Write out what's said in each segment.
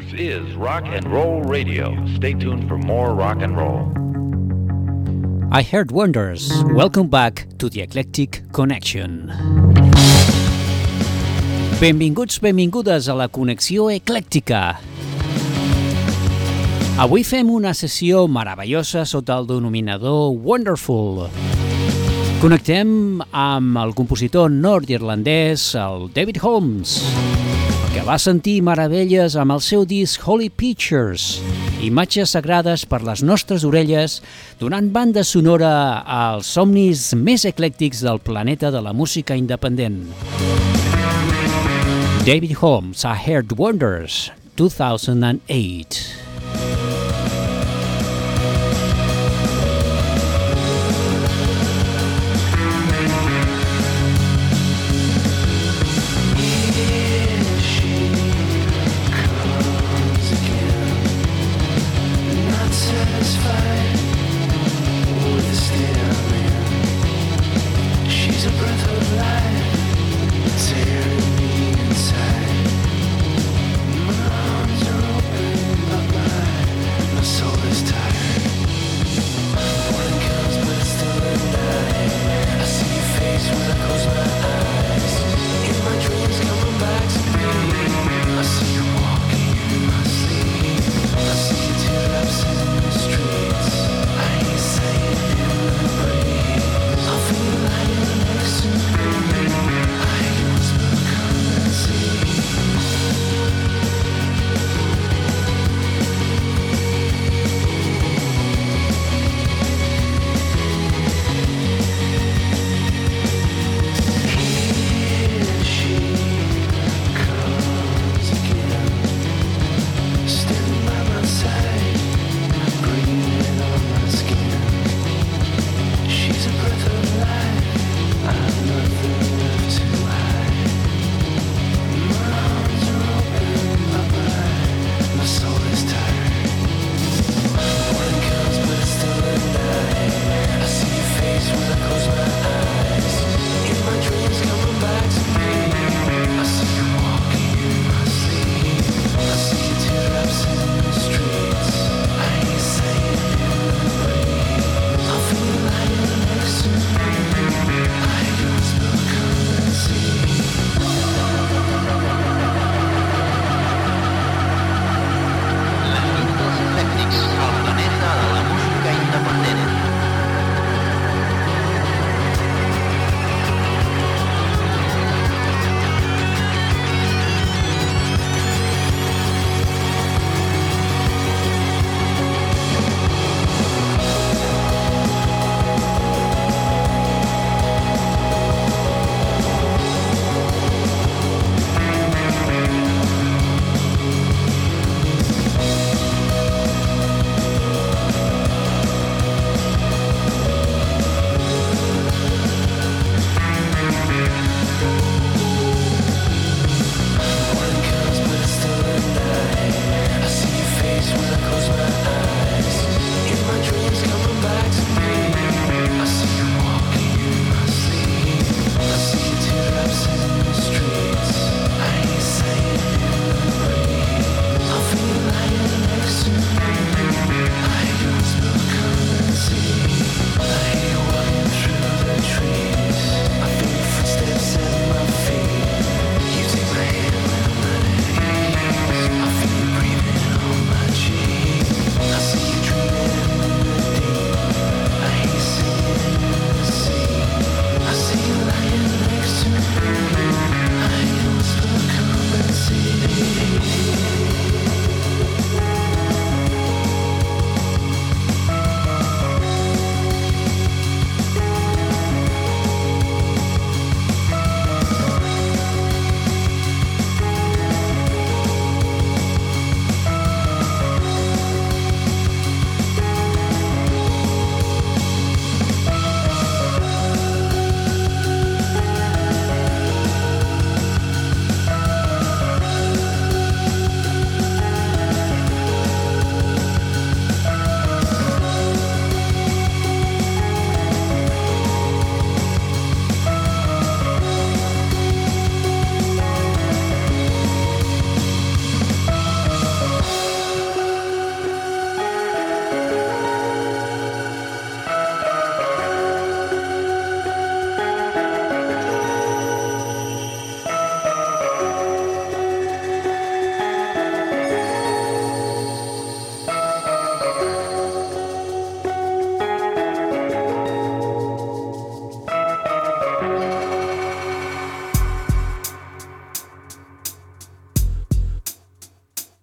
is Rock and Roll Radio. Stay tuned for more rock and roll. I Heard Wonders. Welcome back to the Eclectic Connection. Benvinguts, benvingudes a la Connexió Eclèctica. Avui fem una sessió meravellosa sota el denominador Wonderful. Connectem amb el compositor nord-irlandès, el David Holmes, que va sentir meravelles amb el seu disc Holy Pictures, imatges sagrades per les nostres orelles, donant banda sonora als somnis més eclèctics del planeta de la música independent. David Holmes, I Heard Wonders, 2008. My arms are open, but my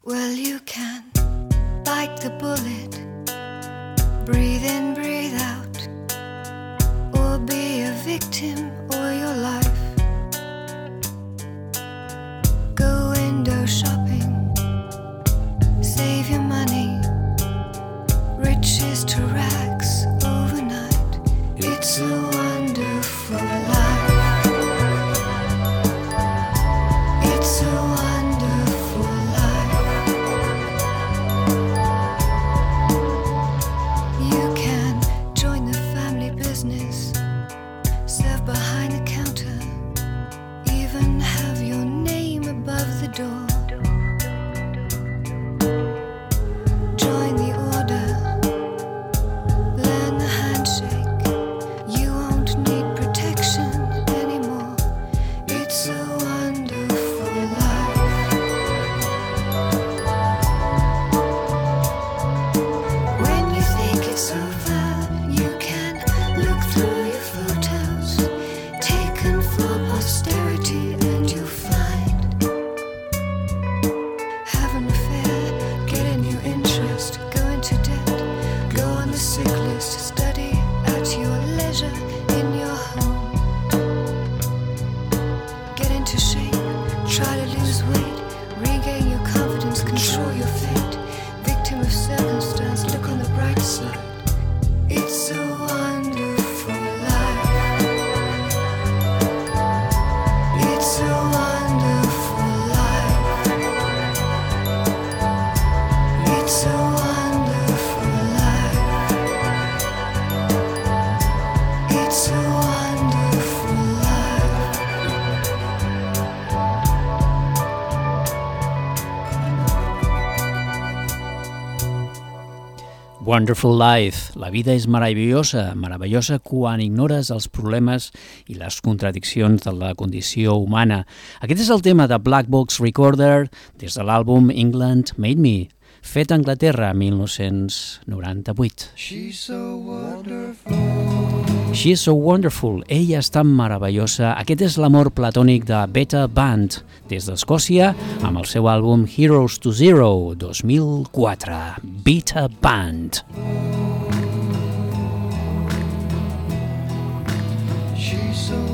Well, you can bite the bullet, breathe in, breathe out, or be a victim or your life. Go window shopping, save your money, riches to rags overnight. It's a wonderful life. It's a wonderful life. You can join the family business, serve behind the counter, even have your name above the door. Join the order, learn the handshake. You won't need protection anymore. It's a wonderful life. When you think it's over, you can look through your photos taken for posterity, and you'll find have an affair, get a new interest, go into debt, go on the sick list, study at your leisure in your home. Get into shape, try to lose weight, regain your confidence, control your fate. Victim of circumstance, look on the bright side. It's a wonderful life. It's a wonderful life. It's a wonderful life. It's a wonderful life. Wonderful Life. La vida és meravellosa, meravellosa quan ignores els problemes i les contradiccions de la condició humana. Aquest és el tema de Black Box Recorder des de l'àlbum England Made Me, fet a Anglaterra, 1998. She's so wonderful. She's so wonderful. Ella és tan meravellosa. Aquest és l'amor platònic de Beta Band, des d'Escòcia, amb el seu àlbum Heroes to Zero, 2004. Beta Band. She's so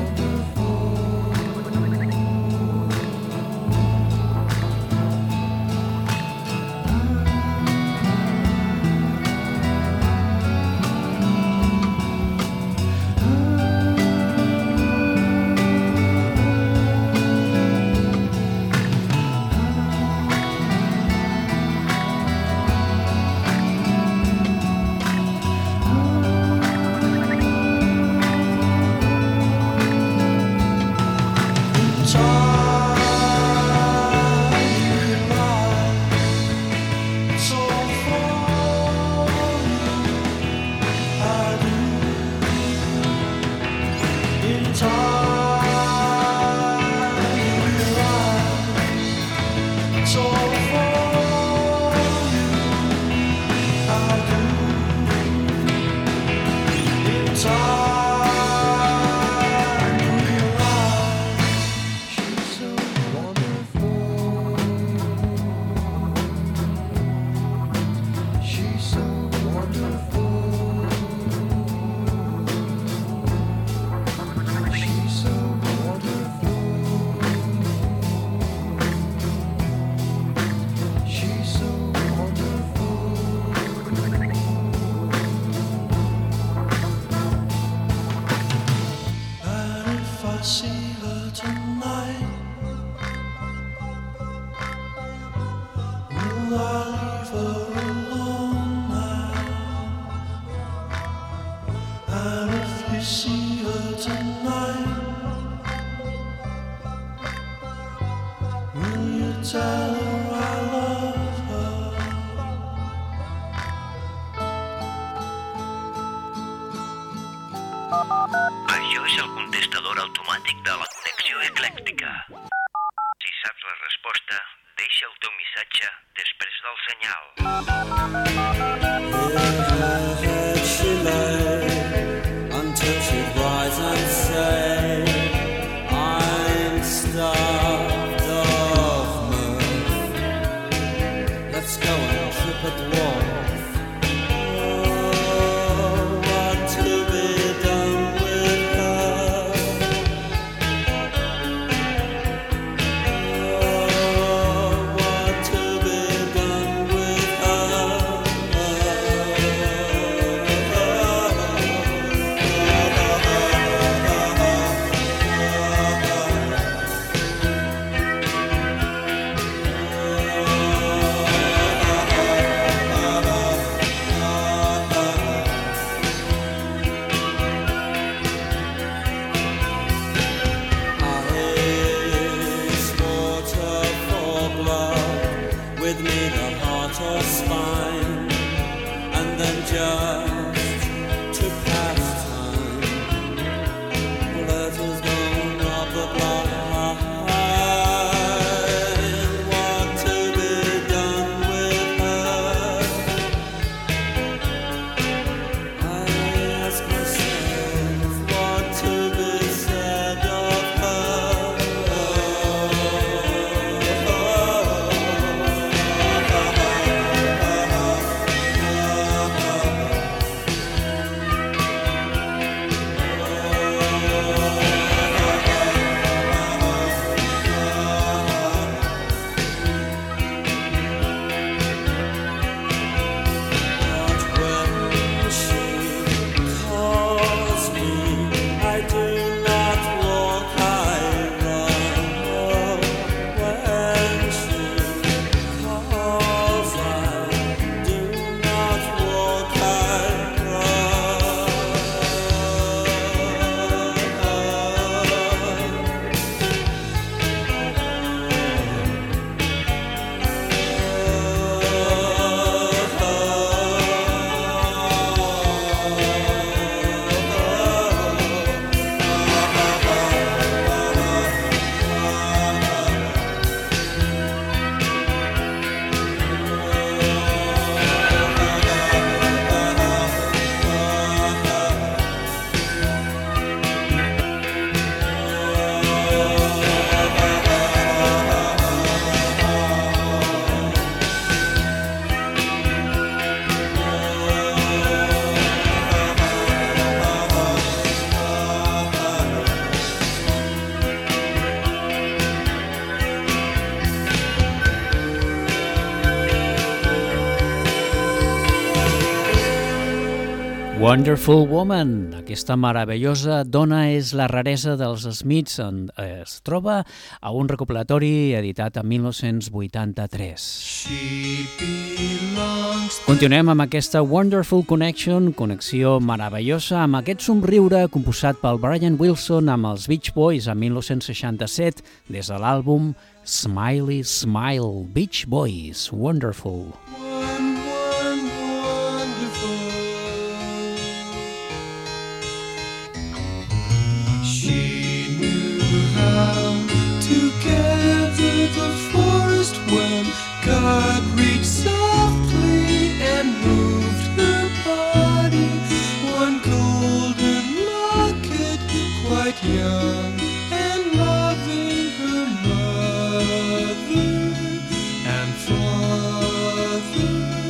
Això és el contestador automàtic de la connexió eclèctica. Si saps la resposta, deixa el teu missatge després del senyal. She lay until she'd rise and say, I'm starved of mirth. Wonderful Woman, aquesta meravellosa dona és la raresa dels Smiths, es troba a un recopilatori editat en 1983. Continuem amb aquesta Wonderful Connection, connexió meravellosa, amb aquest somriure composat pel Brian Wilson amb els Beach Boys en 1967 des de l'àlbum Smiley Smile, Beach Boys, Wonderful. The forest when God reached softly and moved her body, one golden locket, quite young and loving her mother and father.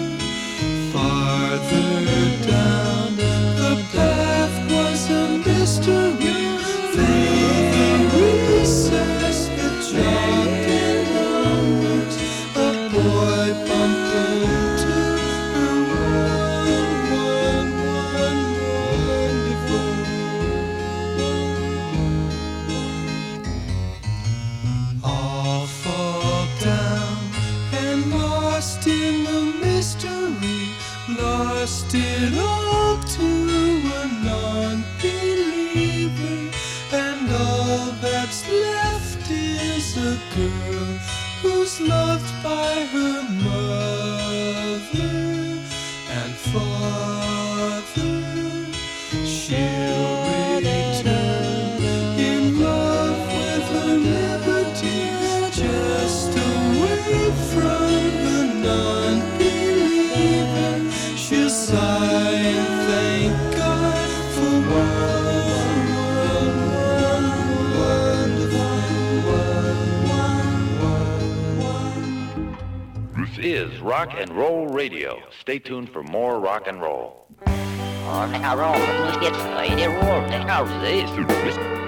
Farther down the path was a mystery through the recess that dropped. Boy bumped into her wonderful. All fall down and lost in the mystery, lost it all to a non-believer, and all that's left is a girl who's loved by her mother and father. She'll return in love with her liberty, just away from the non-believer. She'll sigh and thank God for Is Rock and Roll Radio. Stay tuned for more rock and roll. Rock and roll, nu ska det roll, det här är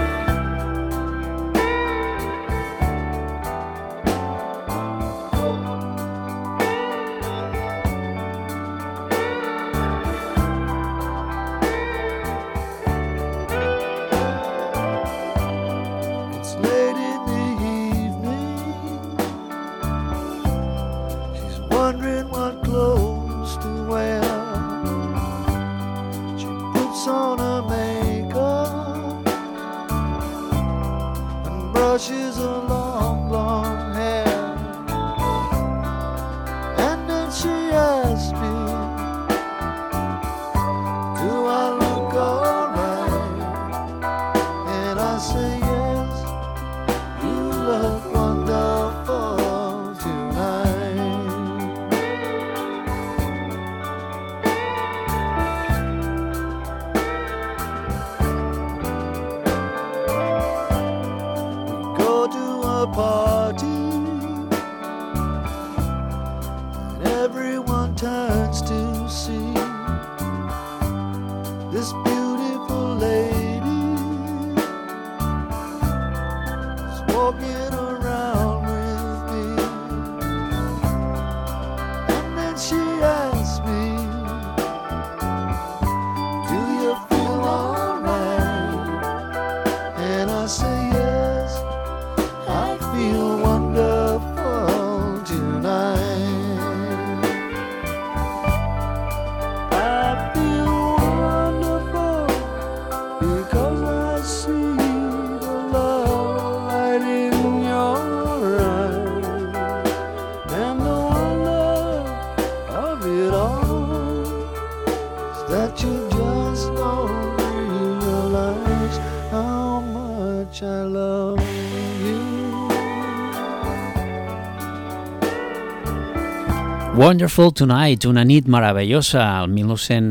Wonderful Tonight, una nit meravellosa. El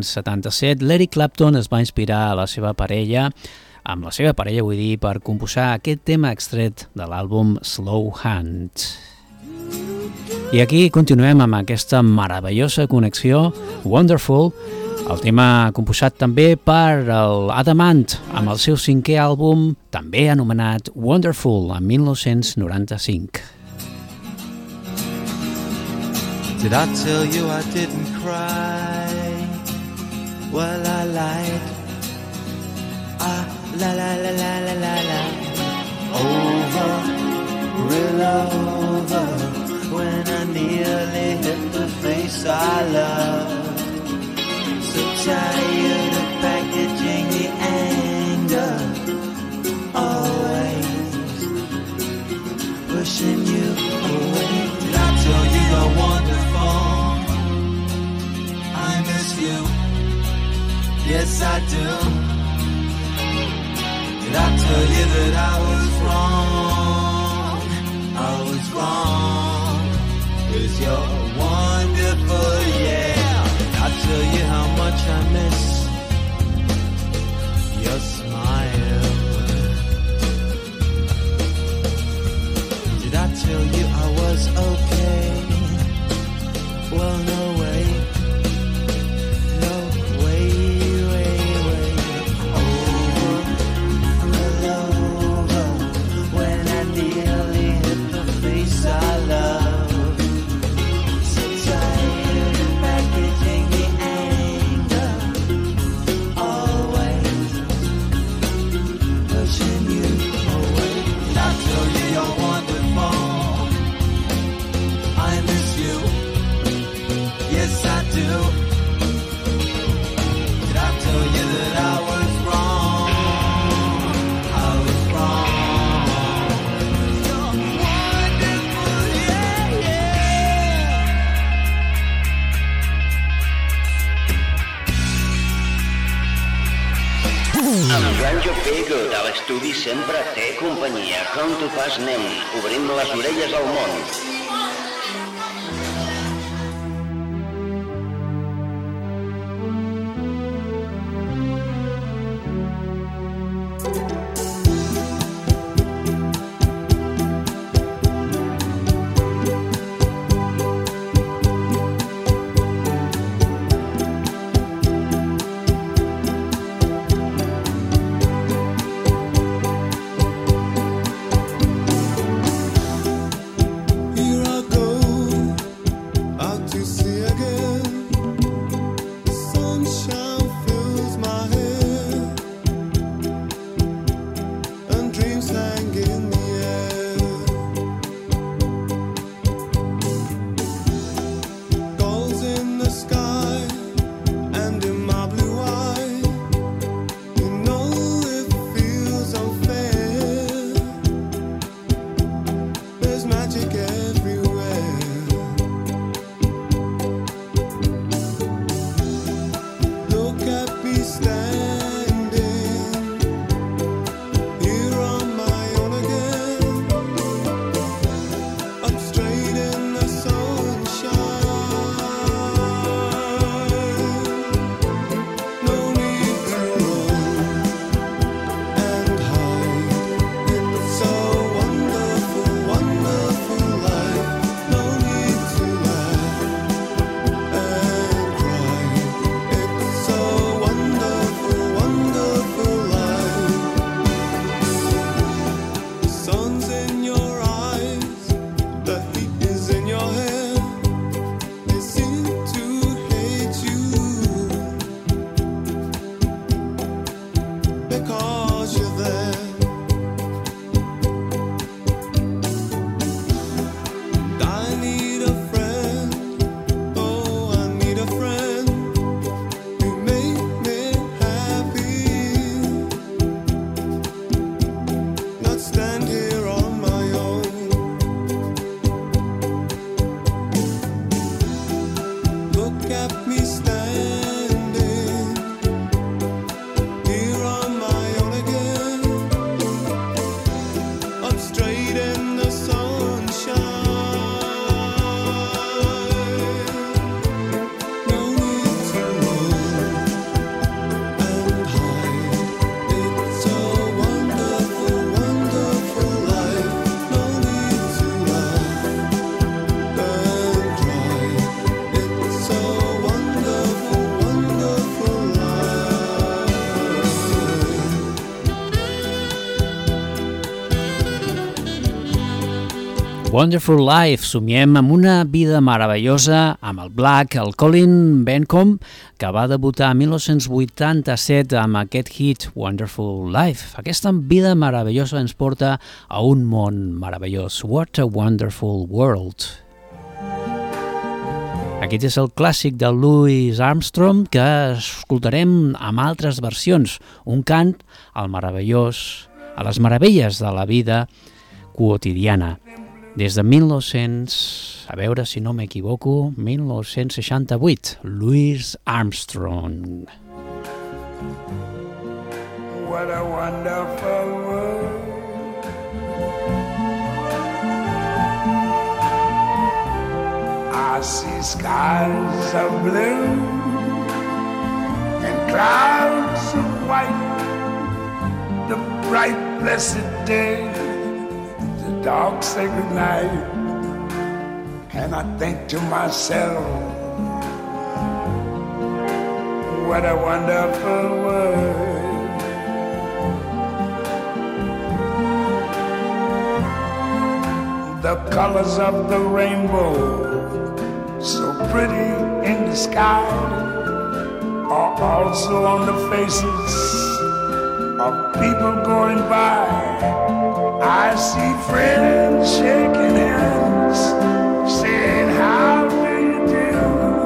1977, l'Eric Clapton es va inspirar a la seva parella, vull dir, per composar aquest tema extret de l'àlbum Slow Hand. I aquí continuem amb aquesta meravellosa connexió, Wonderful, el tema composat també per Adam Ant, amb el seu 5è àlbum, també anomenat Wonderful, en 1995. Did I tell you I didn't cry Well, I lied. La la la la la la la. Over, real over. When I nearly hit the face I love. So tired of packaging the anger. Always pushing you away. Did I tell you you're wonderful? I miss you. Yes, I do. Did I tell you that I was wrong? I was wrong. 'Cause you're wonderful, yeah. I tell you how much I miss your smile. Did I tell you I was okay? Well, no way. No way, way, way. Over, all over. When I nearly hit the face I love. So tired of packaging the anger. Always pushing you away. I tell you you're wonderful. I miss you. Yes, I do. Did I tell you that I was wrong? I was wrong. You're wonderful, yeah, yeah. Amb Joan Jopego de l'estudi sempre té companyia. Com tu fas, nen? Obrim les orelles al món. You Wonderful Life. Somiem amb una vida meravellosa amb el Black, el Colin Bencomb, que va debutar en 1987 amb aquest hit Wonderful Life. Aquesta vida meravellosa ens porta a un món meravellós. What a Wonderful World. Aquest és el clàssic de Louis Armstrong que escoltarem amb altres versions. Un cant al meravellós, a les meravelles de la vida quotidiana. Des de 1900, a veure si no m'equivoco, 1968, Louis Armstrong. What a wonderful world. I see skies of blue and clouds of white, the bright blessed day, dark sacred night, and I think to myself, what a wonderful world. The colors of the rainbow, so pretty in the sky, are also on the faces of people going by. I see friends shaking hands, saying, how do you do?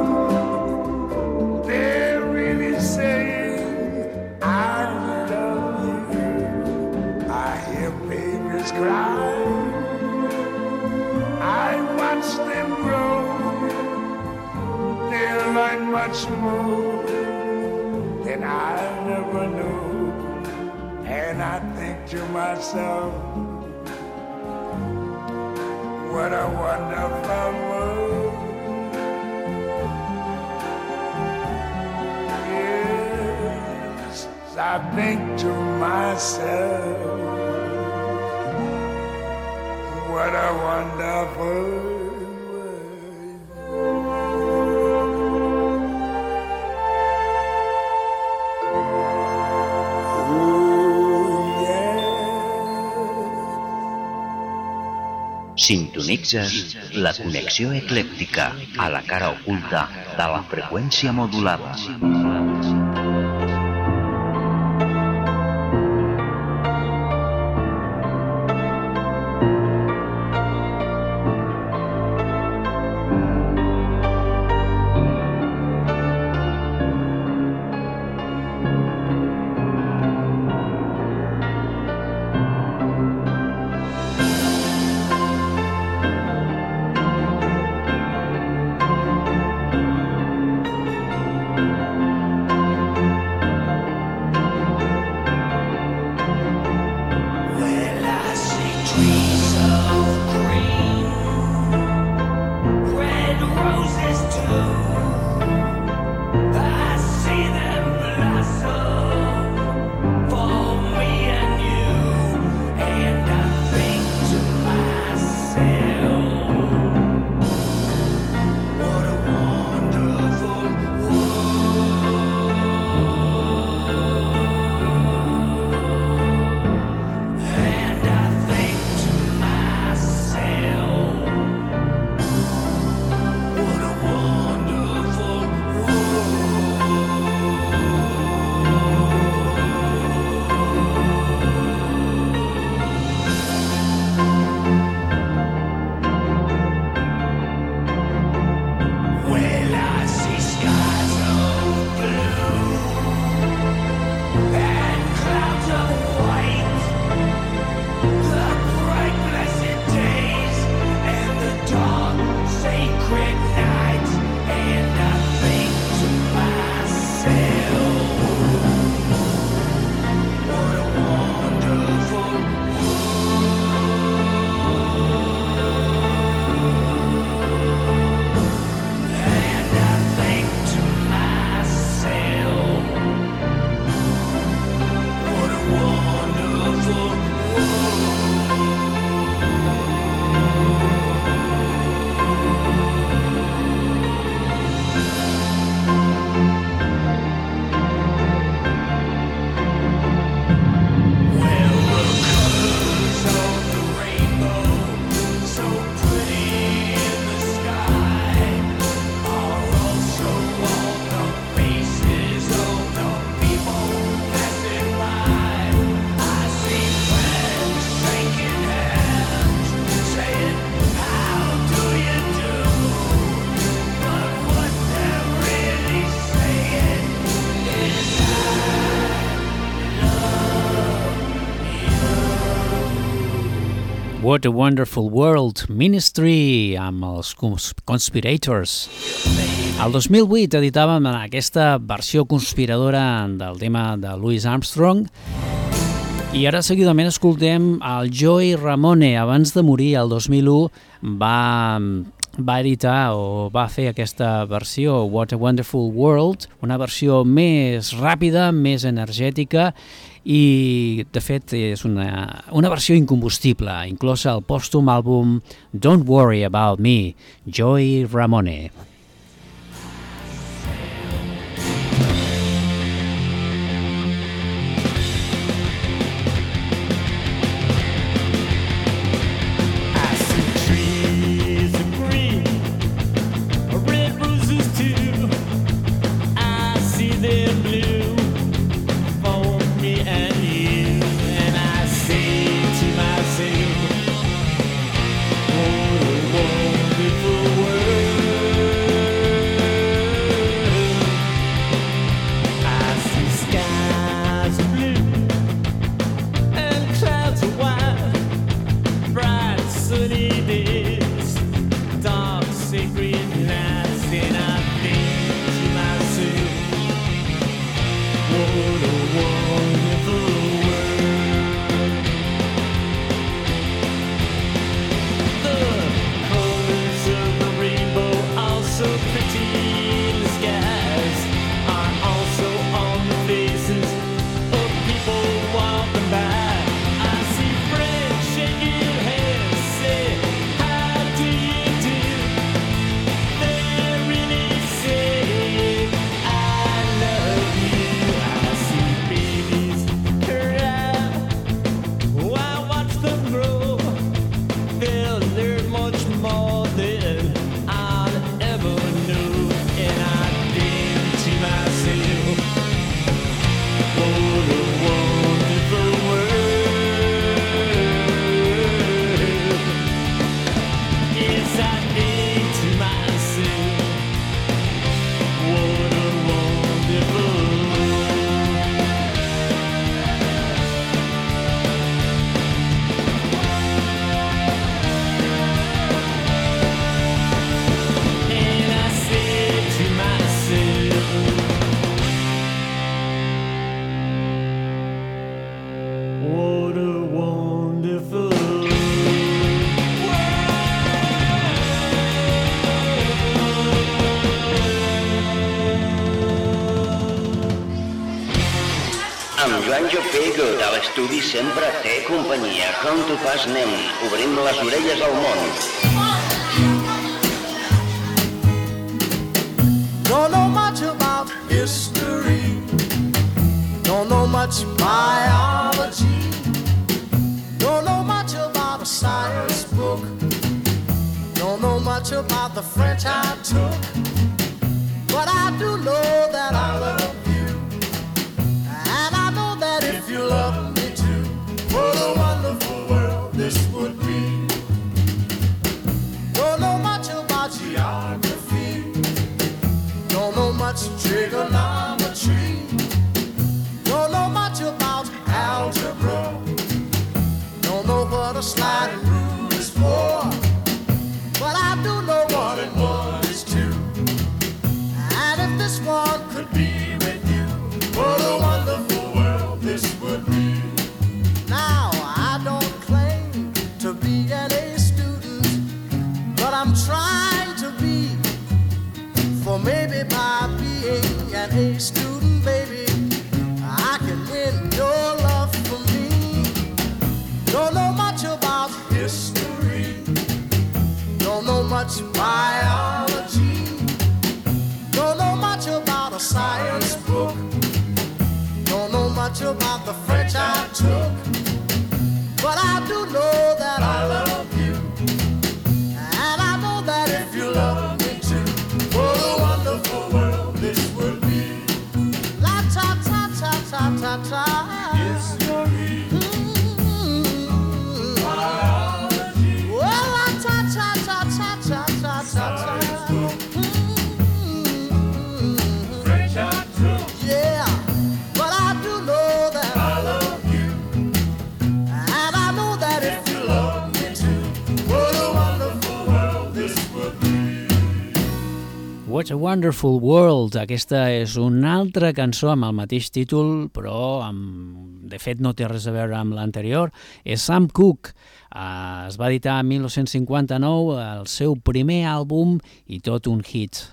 They're really saying, I love you. I hear babies cry, I watch them grow. They'll learn much more than I never knew. And I think to myself, what a wonderful world. Yes, I think to myself, what a wonderful world. Sintonitzes la connexió eclèctica a la cara oculta de la freqüència modulada. What a wonder. What a Wonderful World, Ministry, amb els Conspirators. El 2008 editàvem aquesta versió conspiradora del tema de Louis Armstrong i ara seguidament escoltem el Joey Ramone. Abans de morir, el 2001, va editar o va fer aquesta versió, What a Wonderful World, una versió més ràpida, més energètica i, de fet, és una versió incombustible, inclosa al pòstum àlbum Don't Worry About Me, Joey Ramone. Joan Jopego de l'estudi sempre té companyia. Com tu fas, anem, obrim les orelles al món. Don't know much about history, don't know much biology, don't know much about a science book, don't know much about the French I took, but I do know that I love you, and I know that if you love me too, what a wonderful world this would be. Don't know much about geography, don't know much trigonometry, don't know much about algebra, don't know what a sliding rule is for, but I do know 1 and 1 is 2. And if this one could be with you, what a wonderful world this would be. Now I don't claim to be an A student, but I'm trying to be. For maybe by being an A student, baby, I can win your love for me. Don't know much about history, don't know much biology, don't know much about a science book, don't know much about the French I took, but I do know that I love you, and I know that if you love me too, what a wonderful world this would be. La ta ta ta ta ta ta. History. Biology. Well, la ta ta ta ta ta ta ta ta. French I took. Yeah, but I do know that I love you, What a Wonderful World. Aquesta és una altra cançó amb el mateix títol, però de fet no té res a veure amb l'anterior. És Sam Cooke. Es va editar en 1959 el seu primer àlbum i tot un hit.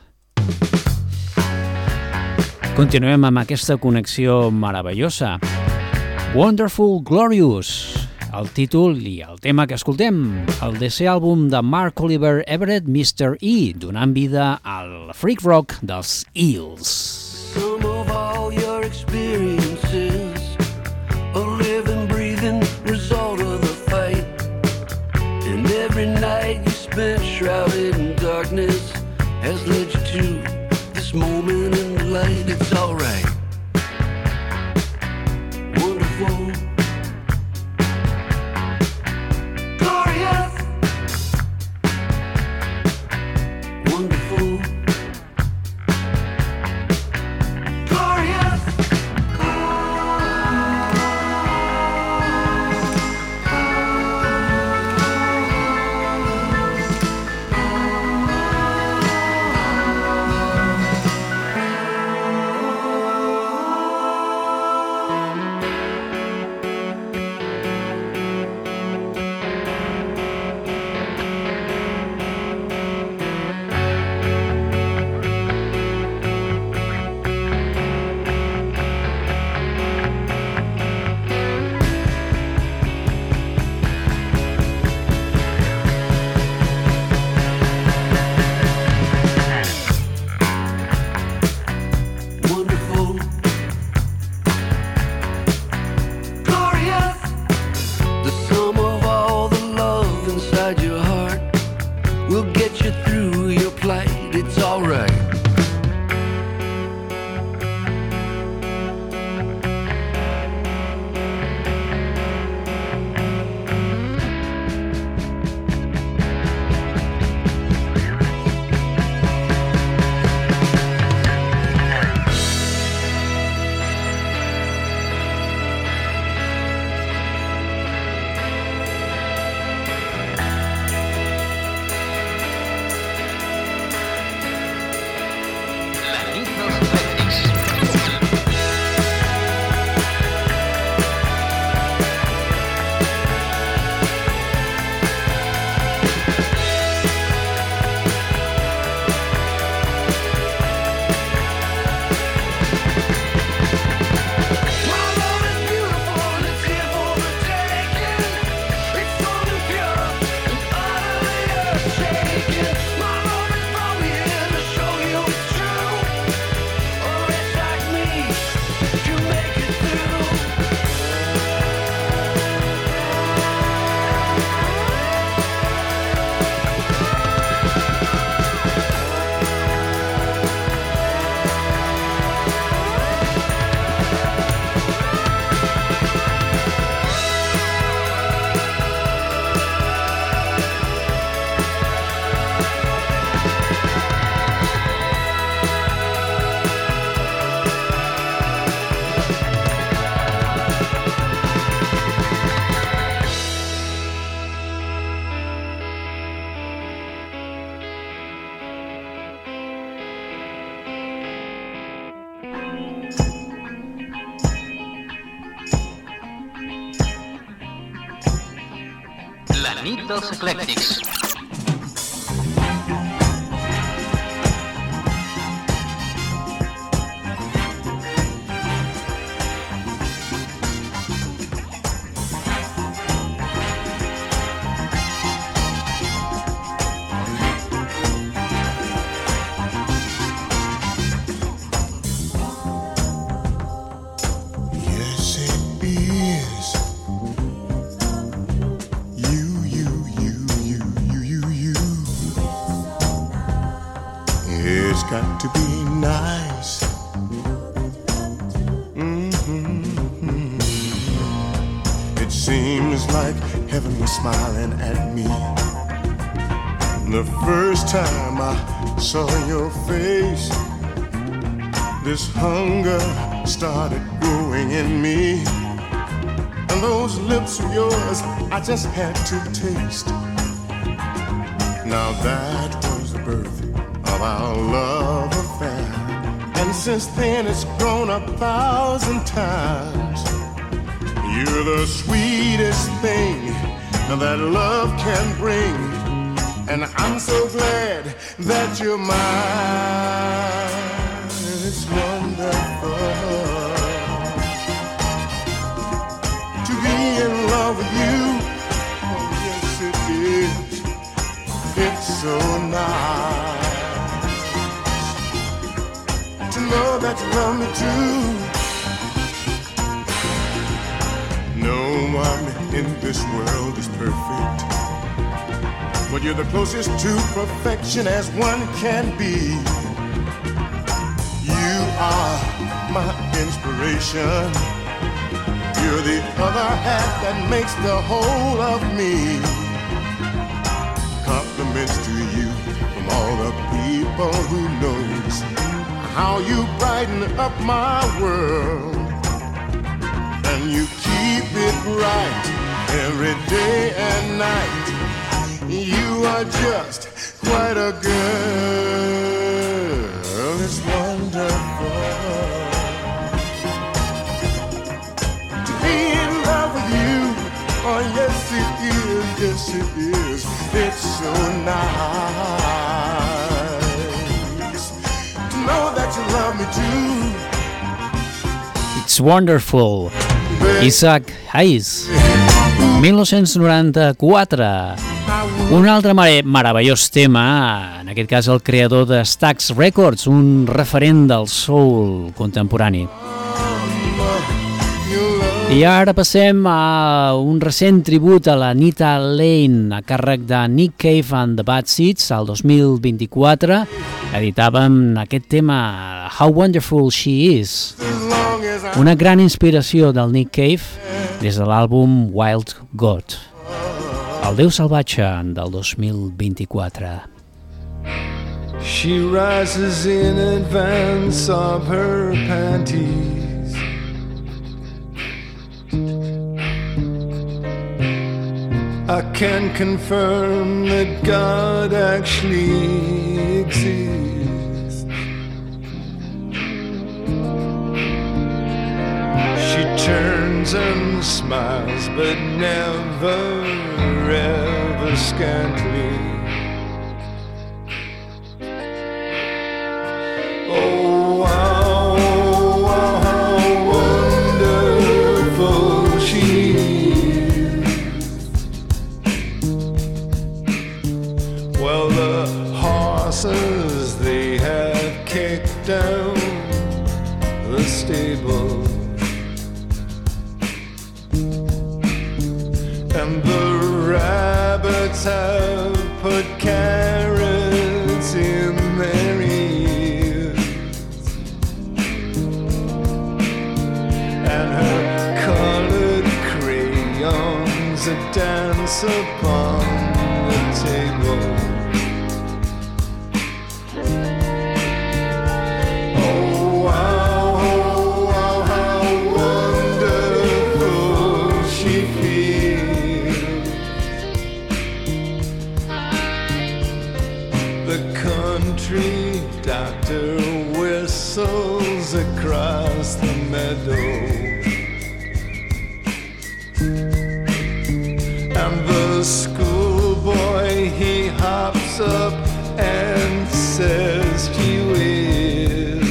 Continuem amb aquesta connexió meravellosa. Wonderful Glorious. El títol i el tema que escoltem, el DC àlbum de Mark Oliver Everett, Mr. E, donant vida al freak rock dels Eels. Some of all your experiences, a living, breathing result of the fight. And every night you spent shrouded in darkness has led you to this moment in the light. It's alright. Wonderful. La nit dels eclèctics. Got to be nice. It seems like heaven was smiling at me the first time I saw your face. This hunger started growing in me, and those lips of yours I just had to taste. Now that was the birth of of our love affair. And since then it's grown 1,000 times. You're the sweetest thing that love can bring, and I'm so glad that you're mine. It's wonderful to be in love with you. Oh yes it is. It's so nice to know that you love me too. No one in this world is perfect, but you're the closest to perfection as one can be. You are my inspiration. You're the other half that makes the whole of me. Compliments to you from all the people who knows how you brighten up my world. And you keep it right every day and night. You are just quite a girl. It's wonderful to be in love with you. Oh yes it is, yes it is. It's so nice to know that you love me too. It's wonderful. Isaac Hayes, 1994. Un altre meravellós tema, en aquest cas el creador de Stax Records, un referent del soul contemporani. I ara passem a un recent tribut a la Nita Lane, a càrrec de Nick Cave and the Bad Seeds. Al 2024 editàvem aquest tema, How Wonderful She Is, una gran inspiració del Nick Cave des de l'àlbum Wild God, el Déu Salvatge del 2024. She rises in advance of her panties. I can confirm that God actually exists. She turns and smiles, but never ever scantly. Oh, wow, how wonderful she is. Well, the horses, they have kicked down the stable, and the rabbits have put carrots in their ears, and her colored crayons that dance upon the table. Oh, wow, how wonderful she feels. The country doctor whistles across the meadow, and the schoolboy, he hops up and says, gee whiz.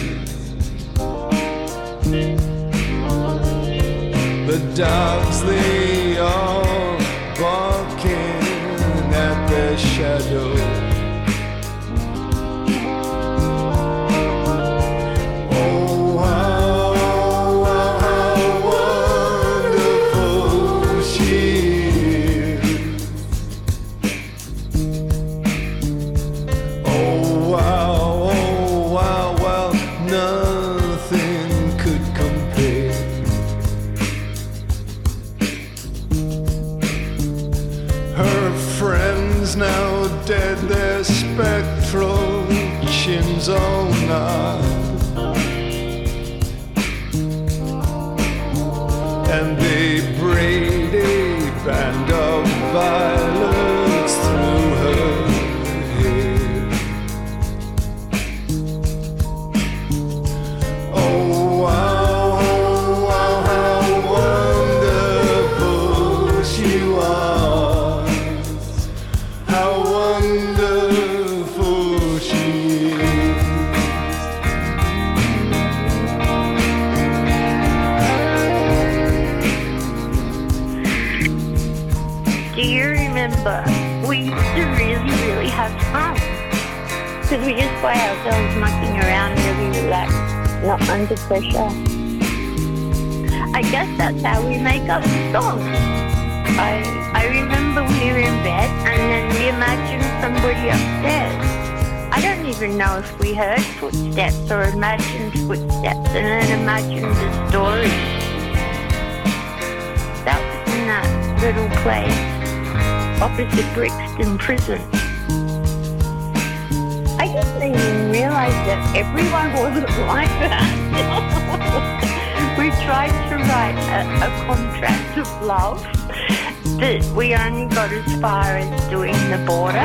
The dogs, they all barking at their shadow. Oh, how wonderful she is. Oh, wow, well, nothing could compare. Her friends now dead, their spectral chins all nod, and they braid a band of violets through her hair. she is. Do you remember? We used to really have fun. Because we just by ourselves mucking around, really relaxed, not under pressure. I guess that's how we make up songs. I remember we were in bed and then we imagined somebody upstairs. I don't even know if we heard footsteps or imagined footsteps and then imagined a story. That was in that little place opposite Brixton Prison. I didn't even realise that everyone wasn't like that. We tried to write a contract of love, but we only got as far as doing the border.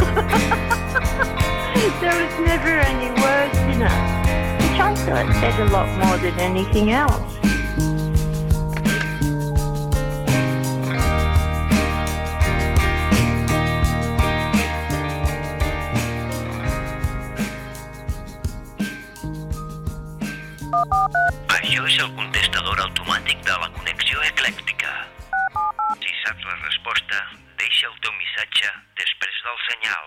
There was never any words in it, which I thought said a lot more than anything else. Això és el contestador automàtic de la connexió eclèctica. Si saps la resposta, deixa el teu missatge després del senyal.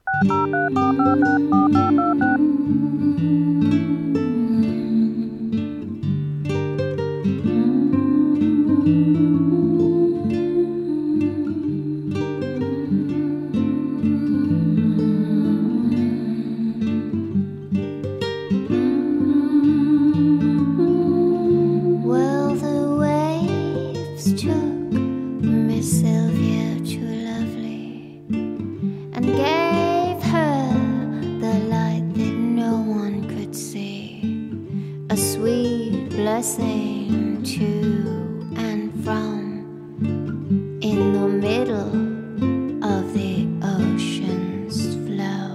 Blessing to and from in the middle of the ocean's flow.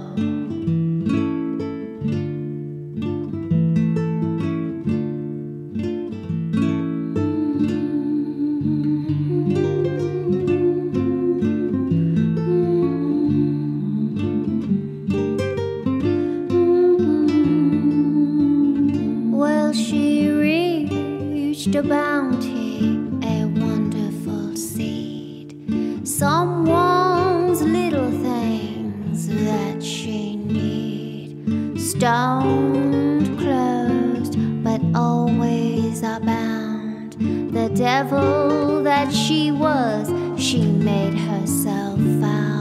Well, she reached a bounty, a wonderful seed, someone's little things that she need, stoned, closed, but always abound. The devil that she was, she made herself found.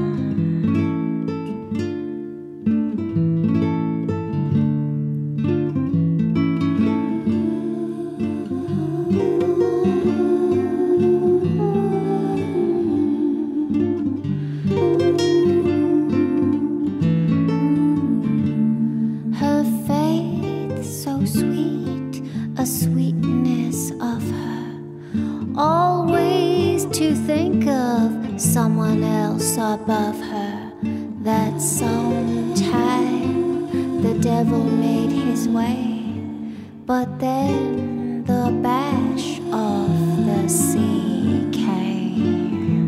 Someone else above her, that sometime the devil made his way, but then the bash of the sea came.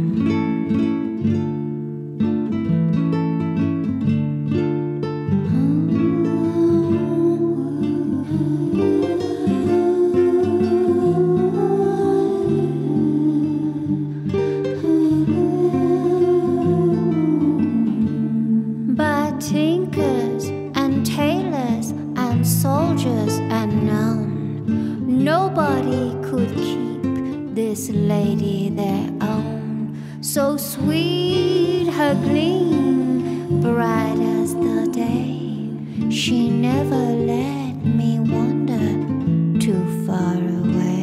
Tinkers and tailors and soldiers unknown, nobody could keep this lady their own. So sweet her gleam, bright as the day, she never let me wander too far away.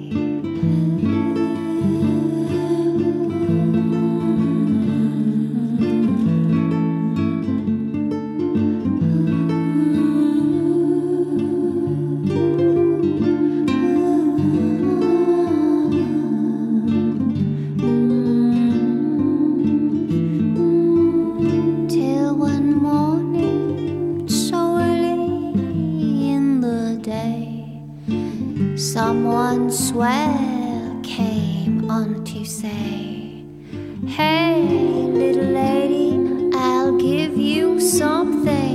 Someone swell came on to say, hey, little lady, I'll give you something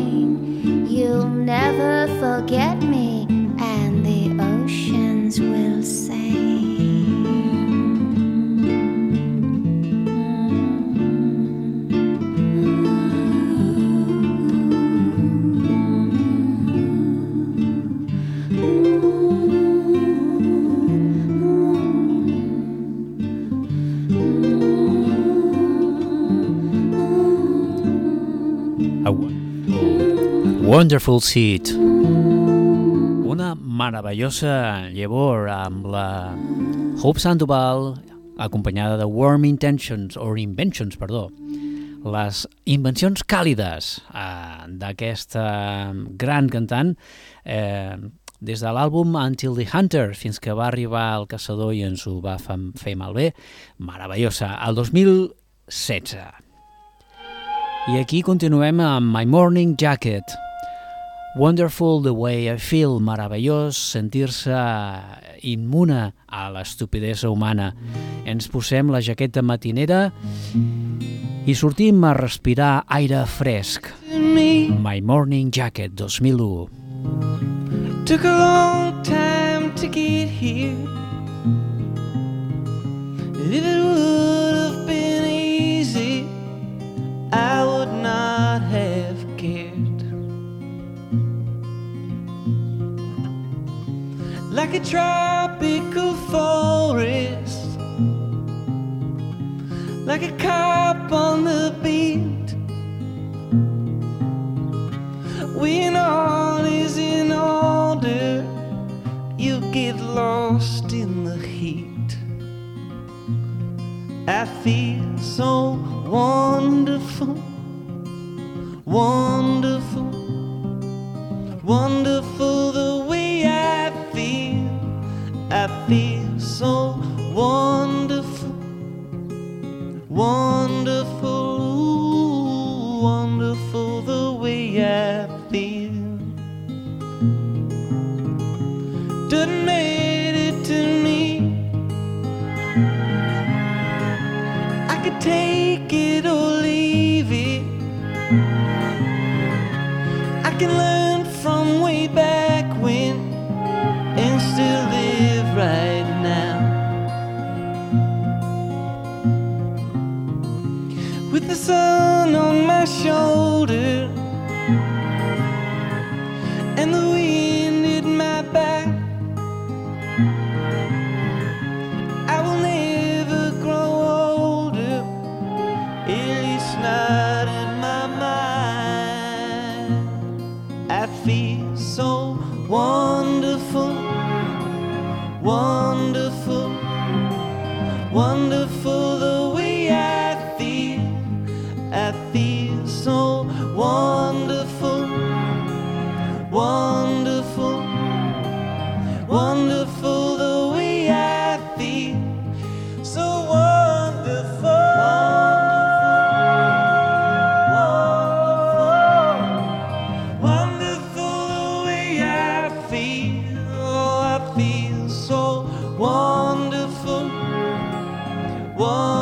Wonderful Seed. Una meravellosa llavor amb la Hope Sandoval acompanyada de Warm Intentions, o Inventions, perdó. Les invencions càlides d'aquesta gran cantant des de l'àlbum Until the Hunter fins que va arribar El Caçador i ens ho va fer malbé, meravellosa, el 2016. I aquí continuem amb My Morning Jacket. Wonderful the way I feel, meravellós sentir-se immune a l'estupidesa humana. Ens posem la jaqueta matinera i sortim a respirar aire fresc. My Morning Jacket 2001. Took a long time to get here. If it would have been easy, I would not have cared. Like a tropical forest, like a cop on the beat, when all is in order, you get lost in the heat. I feel so wonderful, wonderful, wonderful the way I feel. I feel so wonderful, wonderful, ooh, wonderful the way I feel. Doesn't matter to me, I could take it or leave it. I can learn from way back when and still live right now. With the sun on my shoulder and the wind in my back, I will never grow older, at least not in my mind. I feel so wonderful, wonderful, wonderful the way I feel. I feel so wonderful, wonderful, wonderful the way I feel. So wonderful, wonderful, wonderful the way I feel. Oh, I feel so wonderful, wonderful.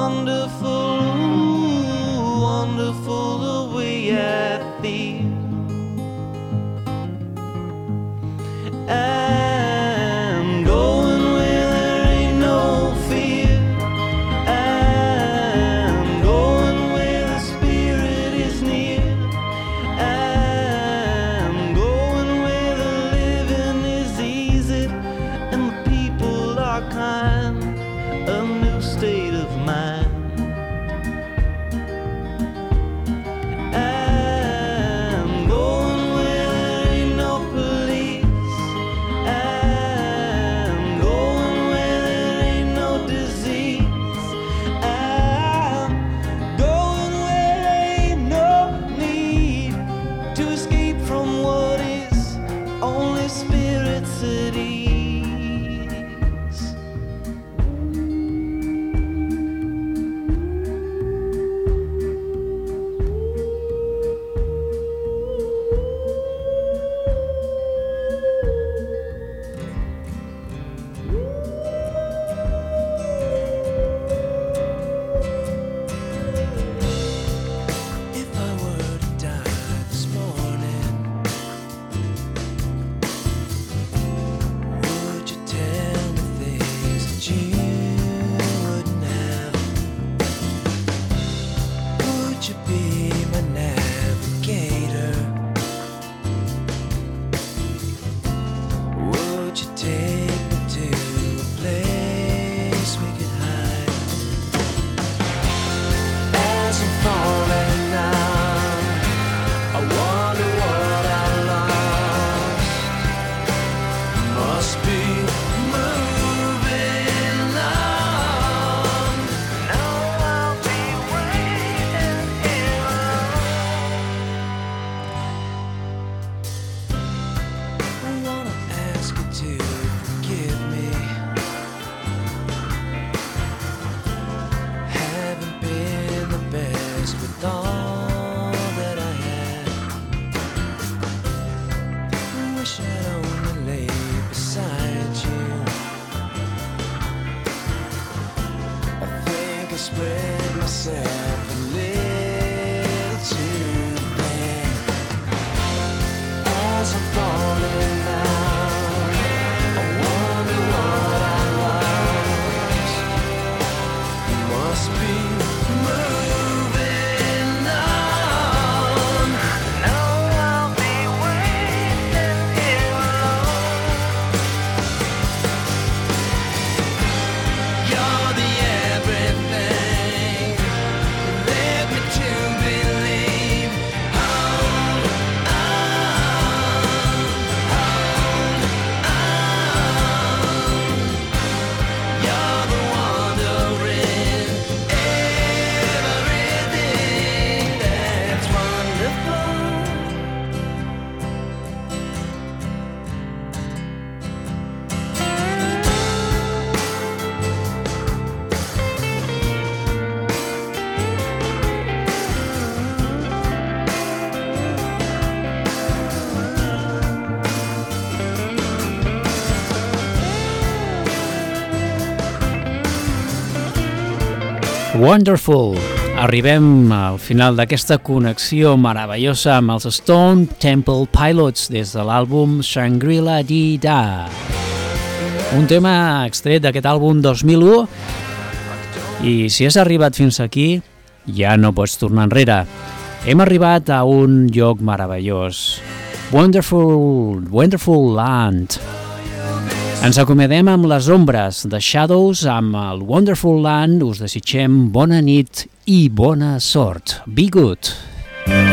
Wonderful. Arribem al final d'aquesta connexió meravellosa amb els Stone Temple Pilots des de l'àlbum Shangri-La Dee Da. Un tema extret d'aquest àlbum 2001 i si has arribat fins aquí ja no pots tornar enrere. Hem arribat a un lloc meravellós. Wonderful Land. Ens acomiadem amb les ombres de Shadows, amb el Wonderful Land. Us desitgem bona nit i bona sort. Be good.